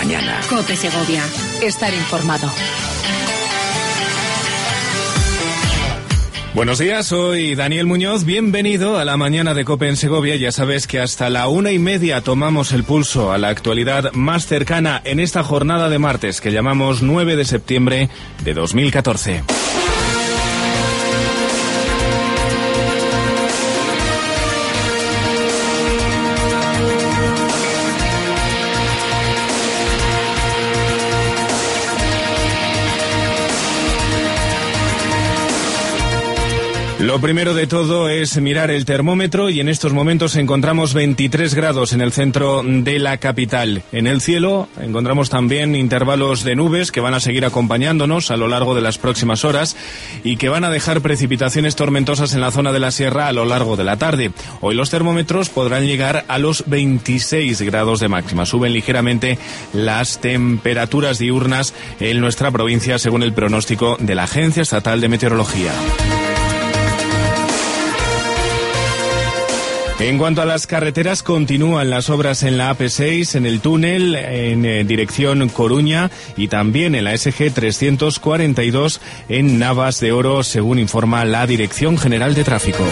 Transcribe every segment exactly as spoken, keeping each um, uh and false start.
mañana. COPE Segovia. Estar informado. Buenos días, soy Daniel Muñoz, bienvenido a la mañana de COPE en Segovia. Ya sabes que hasta la una y media tomamos el pulso a la actualidad más cercana en esta jornada de martes que llamamos nueve de septiembre de dos mil catorce. Lo primero de todo es mirar el termómetro y en estos momentos encontramos veintitrés grados en el centro de la capital. En el cielo encontramos también intervalos de nubes que van a seguir acompañándonos a lo largo de las próximas horas y que van a dejar precipitaciones tormentosas en la zona de la sierra a lo largo de la tarde. Hoy los termómetros podrán llegar a los veintiséis grados de máxima. Suben ligeramente las temperaturas diurnas en nuestra provincia según el pronóstico de la Agencia Estatal de Meteorología. En cuanto a las carreteras, continúan las obras en la A P seis, en el túnel, en eh, dirección Coruña y también en la S G trescientos cuarenta y dos en Navas de Oro, según informa la Dirección General de Tráfico.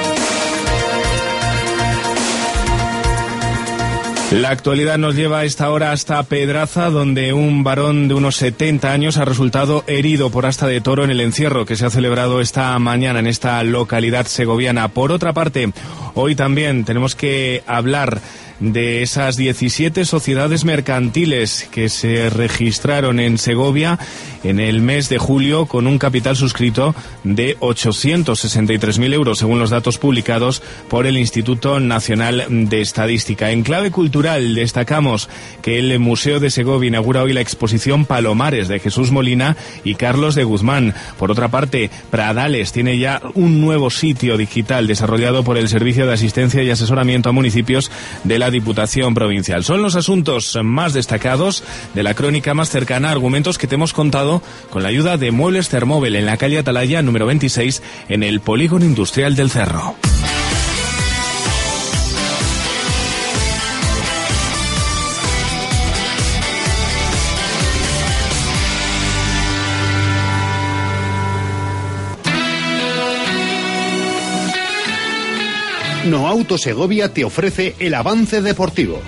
La actualidad nos lleva a esta hora hasta Pedraza, donde un varón de unos setenta años ha resultado herido por asta de toro en el encierro que se ha celebrado esta mañana en esta localidad segoviana. Por otra parte, hoy también tenemos que hablar de esas diecisiete sociedades mercantiles que se registraron en Segovia en el mes de julio con un capital suscrito de ochocientos sesenta y tres mil euros, según los datos publicados por el Instituto Nacional de Estadística. En clave cultural destacamos que el Museo de Segovia inaugura hoy la exposición Palomares de Jesús Molina y Carlos de Guzmán. Por otra parte, Pradales tiene ya un nuevo sitio digital desarrollado por el Servicio de Asistencia y Asesoramiento a Municipios de la Diputación Provincial. Son los asuntos más destacados de la crónica más cercana, argumentos que te hemos contado con la ayuda de Muebles Thermóvel en la calle Atalaya número veintiséis en el Polígono Industrial del Cerro. No Auto Segovia te ofrece el avance deportivo.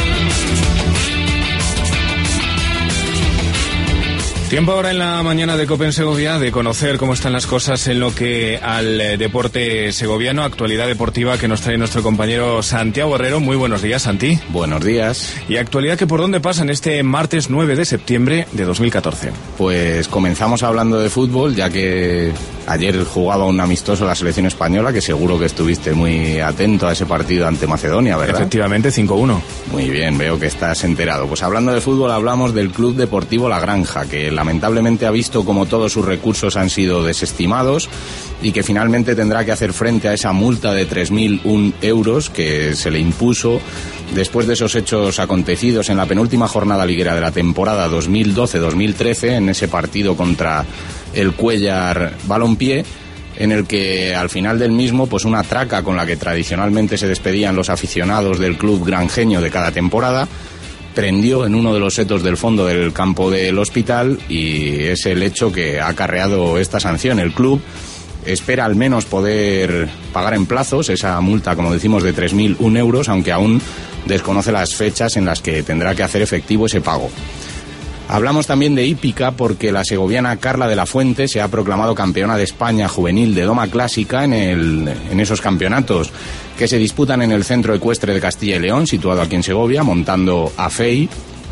Tiempo ahora en la mañana de COPE en Segovia de conocer cómo están las cosas en lo que al eh, deporte segoviano, actualidad deportiva que nos trae nuestro compañero Santiago Herrero. Muy buenos días, Santi. Buenos días. Y actualidad que por dónde pasa en este martes nueve de septiembre de dos mil catorce. Pues comenzamos hablando de fútbol, ya que ayer jugaba un amistoso la selección española, que seguro que estuviste muy atento a ese partido ante Macedonia, ¿verdad? Efectivamente, cinco uno. Muy bien, veo que estás enterado. Pues hablando de fútbol hablamos del Club Deportivo La Granja, que lamentablemente ha visto como todos sus recursos han sido desestimados y que finalmente tendrá que hacer frente a esa multa de tres mil uno euros que se le impuso después de esos hechos acontecidos en la penúltima jornada liguera de la temporada dos mil doce dos mil trece, en ese partido contra el Cuéllar Balompié, en el que al final del mismo, pues una traca con la que tradicionalmente se despedían los aficionados del club granjeño de cada temporada, prendió en uno de los setos del fondo del campo del Hospital y es el hecho que ha acarreado esta sanción. El club espera al menos poder pagar en plazos esa multa, como decimos, de tres mil uno euros, aunque aún desconoce las fechas en las que tendrá que hacer efectivo ese pago. Hablamos también de hípica porque la segoviana Carla de la Fuente se ha proclamado campeona de España juvenil de doma clásica en, el, en esos campeonatos que se disputan en el Centro Ecuestre de Castilla y León, situado aquí en Segovia, montando a F E I,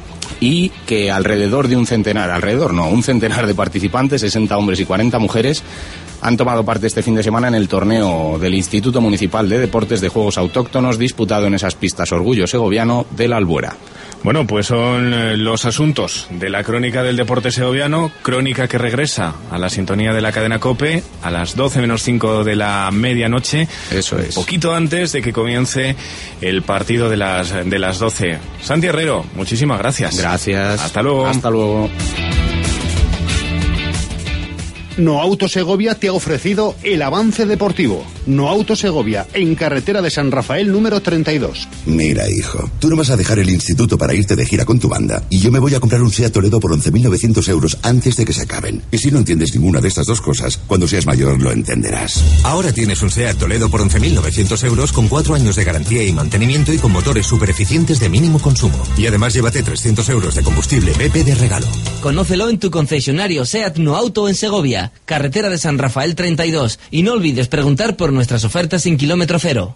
y que alrededor de un centenar, alrededor no, un centenar de participantes, sesenta hombres y cuarenta mujeres, han tomado parte este fin de semana en el torneo del Instituto Municipal de Deportes de Juegos Autóctonos disputado en esas pistas Orgullo Segoviano de la Albuera. Bueno, pues son los asuntos de la crónica del deporte segoviano, crónica que regresa a la sintonía de la cadena COPE a las doce menos cinco de la medianoche. Eso es. Poquito antes de que comience el partido de las, de las doce. Santi Herrero, muchísimas gracias. Gracias. Hasta luego. Hasta luego. No Auto Segovia te ha ofrecido el avance deportivo. No Auto Segovia, en carretera de San Rafael número treinta y dos. Mira, hijo, tú no vas a dejar el instituto para irte de gira con tu banda y yo me voy a comprar un SEAT Toledo por once mil novecientos euros antes de que se acaben. Y si no entiendes ninguna de estas dos cosas, cuando seas mayor lo entenderás. Ahora tienes un SEAT Toledo por once mil novecientos euros con cuatro años de garantía y mantenimiento y con motores super eficientes de mínimo consumo. Y además llévate trescientos euros de combustible B P de regalo. Conócelo en tu concesionario SEAT No Auto en Segovia, carretera de San Rafael treinta y dos. Y no olvides preguntar por nuestras ofertas sin kilómetro cero.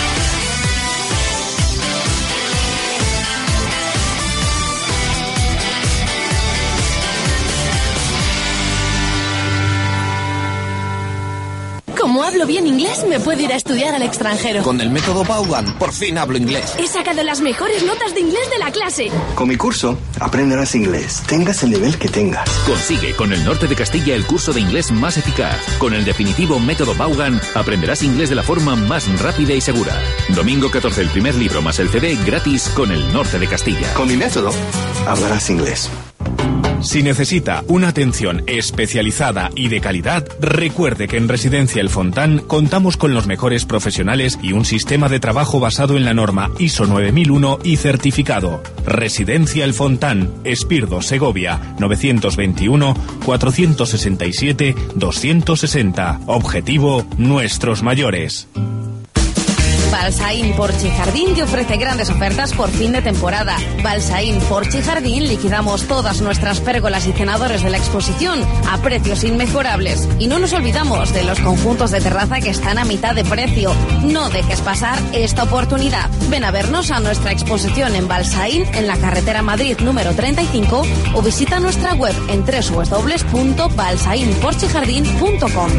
Como hablo bien inglés, me puedo ir a estudiar al extranjero. Con el método Vaughan, por fin hablo inglés. He sacado las mejores notas de inglés de la clase. Con mi curso, aprenderás inglés, tengas el nivel que tengas. Consigue con el Norte de Castilla el curso de inglés más eficaz. Con el definitivo método Vaughan, aprenderás inglés de la forma más rápida y segura. Domingo catorce, el primer libro más el C D gratis con el Norte de Castilla. Con mi método, hablarás inglés. Si necesita una atención especializada y de calidad, recuerde que en Residencia El Fontán contamos con los mejores profesionales y un sistema de trabajo basado en la norma I S O nueve mil uno y certificado. Residencia El Fontán, Espirdo, Segovia, novecientos veintiuno, cuatrocientos sesenta y siete, doscientos sesenta. Objetivo, nuestros mayores. Balsaín Porche Jardín te ofrece grandes ofertas por fin de temporada. Balsaín Porche Jardín liquidamos todas nuestras pérgolas y cenadores de la exposición a precios inmejorables. Y no nos olvidamos de los conjuntos de terraza que están a mitad de precio. No dejes pasar esta oportunidad. Ven a vernos a nuestra exposición en Balsaín, en la carretera Madrid número treinta y cinco, o visita nuestra web en doble u doble u doble u punto balsaín porche jardín punto com.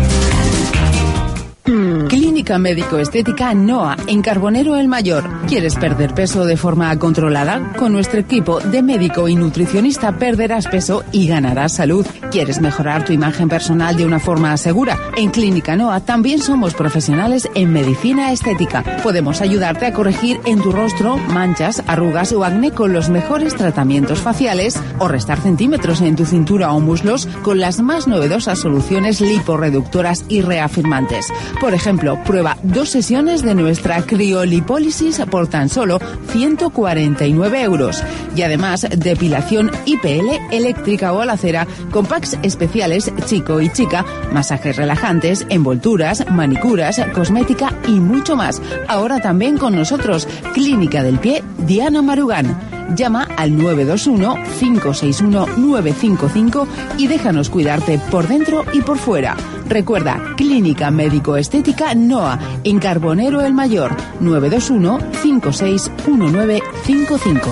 Clínica Médico-Estética Noa, en Carbonero el Mayor. ¿Quieres perder peso de forma controlada? Con nuestro equipo de médico y nutricionista perderás peso y ganarás salud. ¿Quieres mejorar tu imagen personal de una forma segura? En Clínica Noa también somos profesionales en medicina estética. Podemos ayudarte a corregir en tu rostro manchas, arrugas o acné con los mejores tratamientos faciales o restar centímetros en tu cintura o muslos con las más novedosas soluciones liporreductoras y reafirmantes. Por ejemplo, prueba dos sesiones de nuestra criolipólisis por tan solo ciento cuarenta y nueve euros. Y además, depilación I P L eléctrica o a la cera con packs especiales chico y chica, masajes relajantes, envolturas, manicuras, cosmética y mucho más. Ahora también con nosotros, Clínica del Pie Diana Marugán. Llama al nueve dos uno, cinco seis uno, nueve cinco cinco y déjanos cuidarte por dentro y por fuera. Recuerda, Clínica Médico-Estética Noa, en Carbonero el Mayor, nueve dos uno, cinco seis uno, nueve cinco cinco.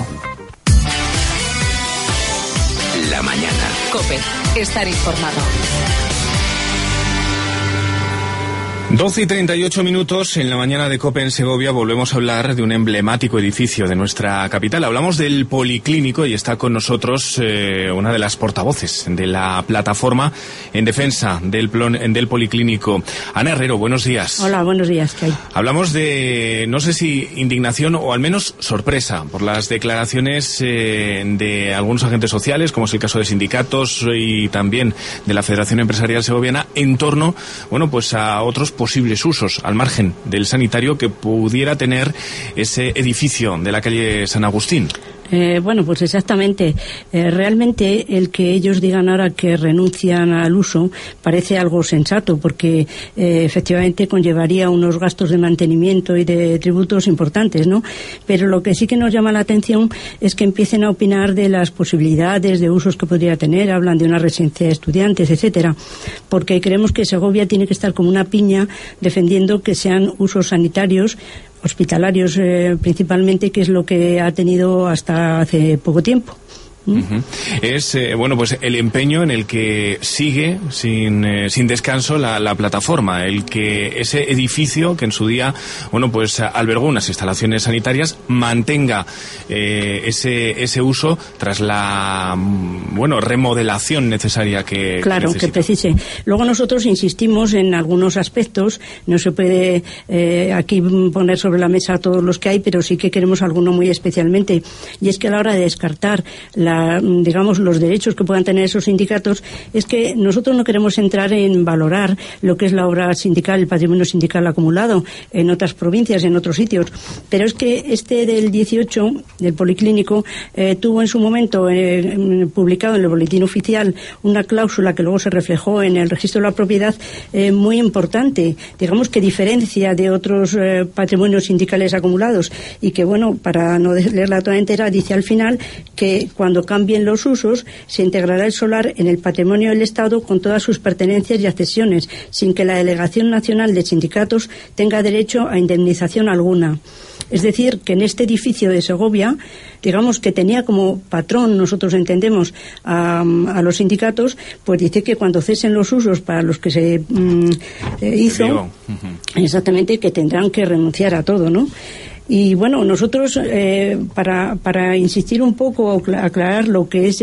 La mañana. COPE. Estar informado. doce y treinta y ocho minutos en la mañana de COPE en Segovia. Volvemos a hablar de un emblemático edificio de nuestra capital. Hablamos del Policlínico y está con nosotros eh, una de las portavoces de la plataforma en defensa del, del Policlínico. Ana Herrero, buenos días. Hola, buenos días. ¿Qué hay? Hablamos de, no sé si indignación o al menos sorpresa por las declaraciones eh, de algunos agentes sociales, como es el caso de sindicatos y también de la Federación Empresarial Segoviana, en torno, bueno, pues a otros posibles usos al margen del sanitario que pudiera tener ese edificio de la calle San Agustín. Eh, bueno, pues exactamente. Eh, realmente el que ellos digan ahora que renuncian al uso parece algo sensato, porque eh, efectivamente conllevaría unos gastos de mantenimiento y de tributos importantes, ¿no? Pero lo que sí que nos llama la atención es que empiecen a opinar de las posibilidades de usos que podría tener. Hablan de una residencia de estudiantes, etcétera, porque creemos que Segovia tiene que estar como una piña defendiendo que sean usos sanitarios, hospitalarios eh, principalmente, que es lo que ha tenido hasta hace poco tiempo. Uh-huh. Es, eh, bueno, pues el empeño en el que sigue sin, eh, sin descanso la, la plataforma, el que ese edificio que en su día, bueno, pues albergó unas instalaciones sanitarias, mantenga eh, ese, ese uso tras la, bueno, remodelación necesaria que Claro, que, que precise. Luego nosotros insistimos en algunos aspectos, no se puede eh, aquí poner sobre la mesa todos los que hay, pero sí que queremos alguno muy especialmente, y es que a la hora de descartar la la, digamos, los derechos que puedan tener esos sindicatos, es que nosotros no queremos entrar en valorar lo que es la obra sindical, el patrimonio sindical acumulado en otras provincias, en otros sitios, pero es que este del dieciocho, del Policlínico, eh, tuvo en su momento eh, publicado en el Boletín Oficial una cláusula que luego se reflejó en el registro de la propiedad, eh, muy importante, digamos que diferencia de otros eh, patrimonios sindicales acumulados, y que, bueno, para no leerla toda entera, dice al final que cuando cambien los usos se integrará el solar en el patrimonio del Estado con todas sus pertenencias y accesiones, sin que la Delegación Nacional de Sindicatos tenga derecho a indemnización alguna. Es decir, que en este edificio de Segovia, digamos que tenía como patrón, nosotros entendemos, a, a los sindicatos, pues dice que cuando cesen los usos para los que se mm, eh, hizo, uh-huh. exactamente, que tendrán que renunciar a todo, ¿no? Y bueno, nosotros, eh, para, para insistir un poco, aclarar lo que es